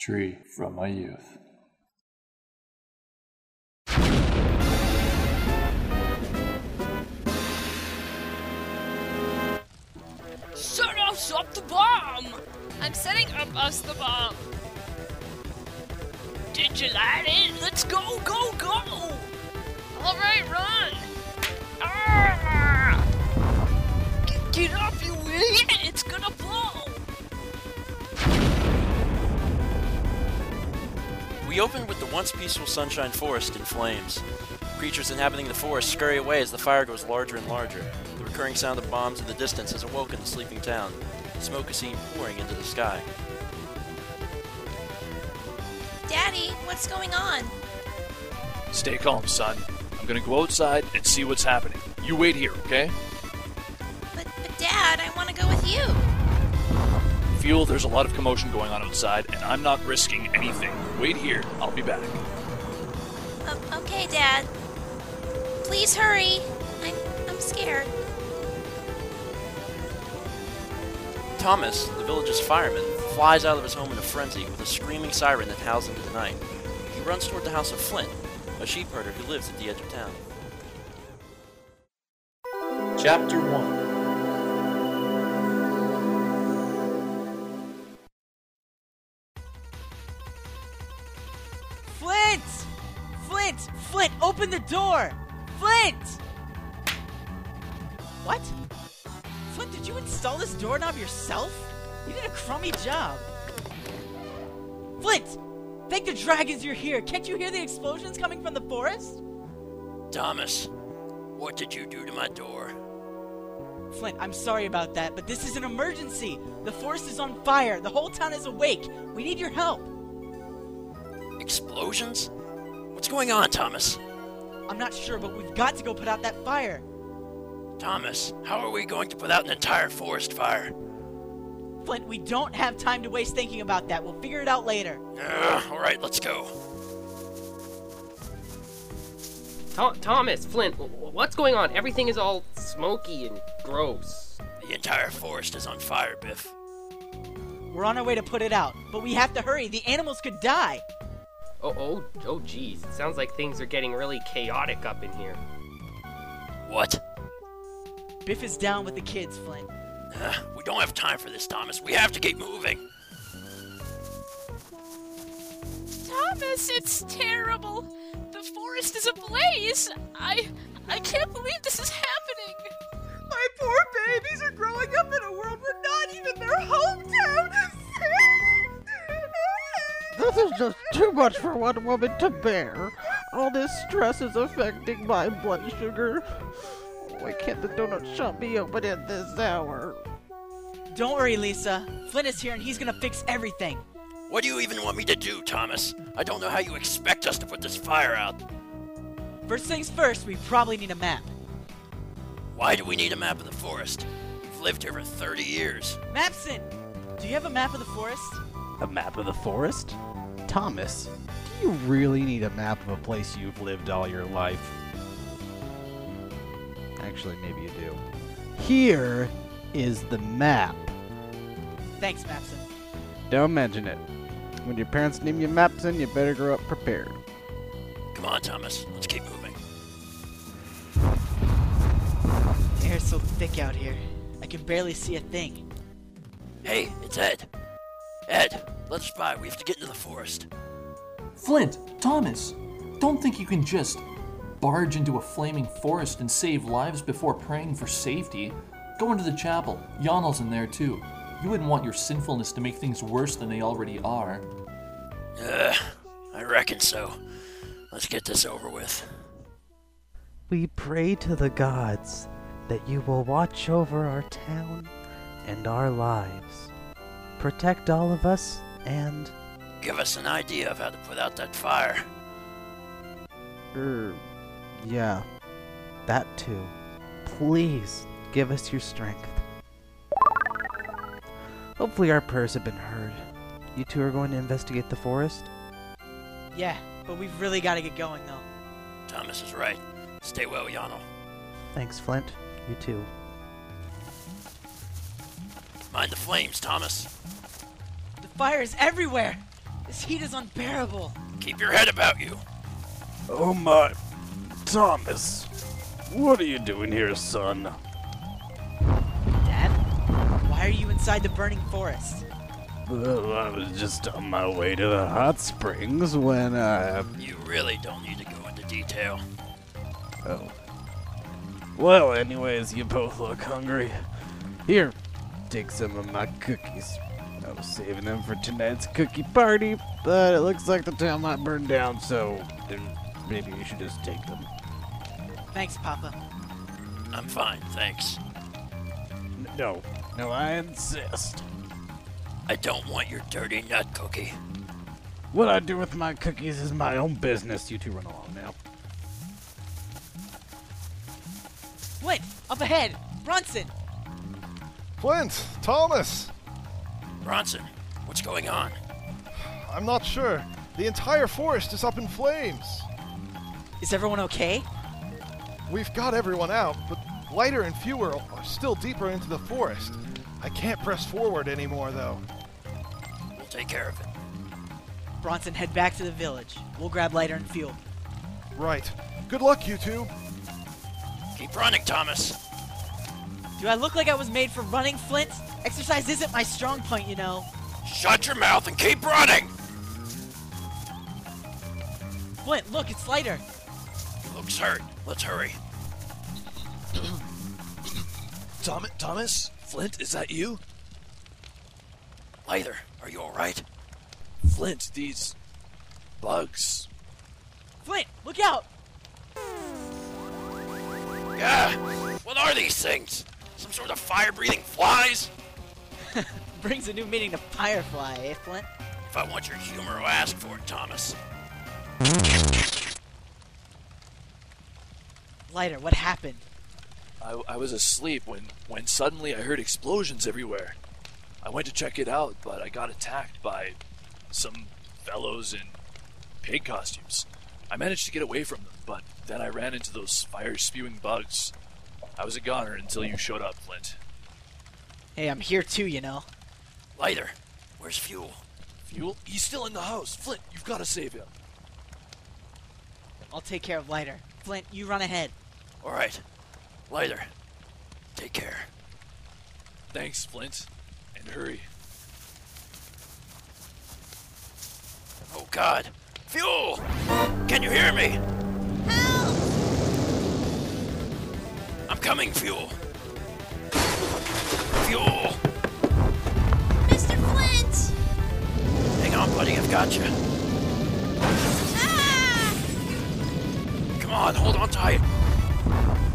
tree from my youth. Set us up the bomb! I'm setting up us the bomb. Did you light it? Let's go, go, go! Alright, run! Ah! Get up, you idiot! It's gonna blow! We open with the once peaceful Sunshine Forest in flames. Creatures inhabiting the forest scurry away as the fire grows larger and larger. The recurring sound of bombs in the distance has awoken the sleeping town. Smoke is seen pouring into the sky. Daddy, what's going on? Stay calm, son. I'm gonna go outside and see what's happening. You wait here, okay? But Dad, I want to go with you. Feel there's a lot of commotion going on outside, and I'm not risking anything. Wait here. I'll be back. Okay, Dad. Please hurry. I'm scared. Thomas, the village's fireman, flies out of his home in a frenzy with a screaming siren that howls into the night. He runs toward the house of Flint, a sheep herder who lives at the edge of town. Chapter 1. Flint, open the door! Flint! What? Flint, did you install this doorknob yourself? You did a crummy job. Flint! Thank the dragons you're here. Can't you hear the explosions coming from the forest? Thomas, what did you do to my door? Flint, I'm sorry about that, but this is an emergency. The forest is on fire. The whole town is awake. We need your help. Explosions? What's going on, Thomas? I'm not sure, but we've got to go put out that fire. Thomas, how are we going to put out an entire forest fire? Flint, we don't have time to waste thinking about that. We'll figure it out later. Alright, let's go. Thomas, Flint, what's going on? Everything is all smoky and gross. The entire forest is on fire, Biff. We're on our way to put it out, but we have to hurry. The animals could die. Oh, geez. It sounds like things are getting really chaotic up in here. What? Biff is down with the kids, Flint. We don't have time for this, Thomas. We have to keep moving. Thomas, it's terrible. The forest is ablaze. I can't believe this is happening. My poor babies are growing up in a world where not even their hometown is safe. This is just too much for one woman to bear. All this stress is affecting my blood sugar. Why can't the donut shop be open at this hour? Don't worry, Lisa. Flint is here and he's gonna fix everything. What do you even want me to do, Thomas? I don't know how you expect us to put this fire out. First things first, we probably need a map. Why do we need a map of the forest? We've lived here for 30 years. Mapson! Do you have a map of the forest? A map of the forest? Thomas, do you really need a map of a place you've lived all your life? Actually, maybe you do. Here is the map. Thanks, Mapson. Don't mention it. When your parents name you Mapson, you better grow up prepared. Come on, Thomas. Let's keep moving. The air's so thick out here. I can barely see a thing. Hey, it's Ed. Ed, let us by. We have to get into the forest. Flint, Thomas, don't think you can just barge into a flaming forest and save lives before praying for safety. Go into the chapel. Yonel's in there too. You wouldn't want your sinfulness to make things worse than they already are. I reckon so. Let's get this over with. We pray to the gods that you will watch over our town and our lives. Protect all of us and... Give us an idea of how to put out that fire. Yeah. That too. Please, give us your strength. Hopefully our prayers have been heard. You two are going to investigate the forest? Yeah, but we've really got to get going, though. Thomas is right. Stay well, Yonel. Thanks, Flint. You too. Mind the flames, Thomas. The fire is everywhere! This heat is unbearable. Keep your head about you. Oh my. Thomas, what are you doing here, son? Dad? Why are you inside the burning forest? Well, I was just on my way to the hot springs when You really don't need to go into detail. Oh. Well, anyways, you both look hungry. Here, take some of my cookies. I was saving them for tonight's cookie party, but it looks like the town might burn down, so then maybe you should just take them. Thanks, Papa. I'm fine, thanks. No, I insist. I don't want your dirty nut cookie. What I do with my cookies is my own business. You two run along now. Flint, up ahead! Bronson! Flint! Thomas! Bronson, what's going on? I'm not sure. The entire forest is up in flames. Is everyone okay? We've got everyone out, but Lighter and Fuel are still deeper into the forest. I can't press forward anymore, though. We'll take care of it. Bronson, head back to the village. We'll grab Lighter and Fuel. Right. Good luck, you two. Keep running, Thomas. Do I look like I was made for running, Flint? Exercise isn't my strong point, you know. Shut your mouth and keep running! Flint, look, it's Lighter. He looks hurt. Let's hurry. Thomas? Flint, is that you? Lighter, are you alright? Flint, these bugs. Flint, look out! Yeah! What are these things? Some sort of fire-breathing flies? Brings a new meaning to Firefly, eh, Flint? If I want your humor, I'll ask for it, Thomas. Lighter, what happened? I was asleep when suddenly I heard explosions everywhere. I went to check it out, but I got attacked by some fellows in pig costumes. I managed to get away from them, but then I ran into those fire-spewing bugs. I was a goner until you showed up, Flint. Hey, I'm here too, you know. Lighter, where's Fuel? Fuel? He's still in the house. Flint, you've got to save him. I'll take care of Lighter. Flint, you run ahead. Alright. Lighter, take care. Thanks, Flint. And hurry. Oh God! Fuel! Can you hear me? Help! I'm coming, Fuel! Fuel! Mr. Flint! Hang on, buddy, I've got you. Ah! Come on, hold on tight.